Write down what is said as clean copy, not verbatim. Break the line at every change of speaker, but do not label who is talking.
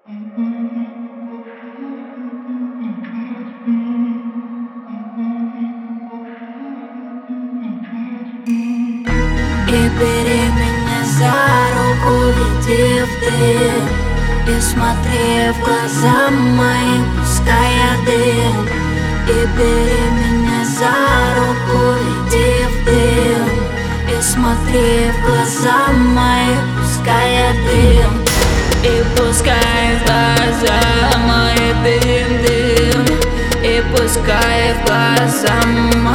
И бери меня за руку, веди в дым, и смотри в глаза мои, пускай я дым. И бери меня за руку, веди в дым, и смотри в глаза мои, пускай я дым. И пускай в глаза мои дым, дым, и пускай в глаза мои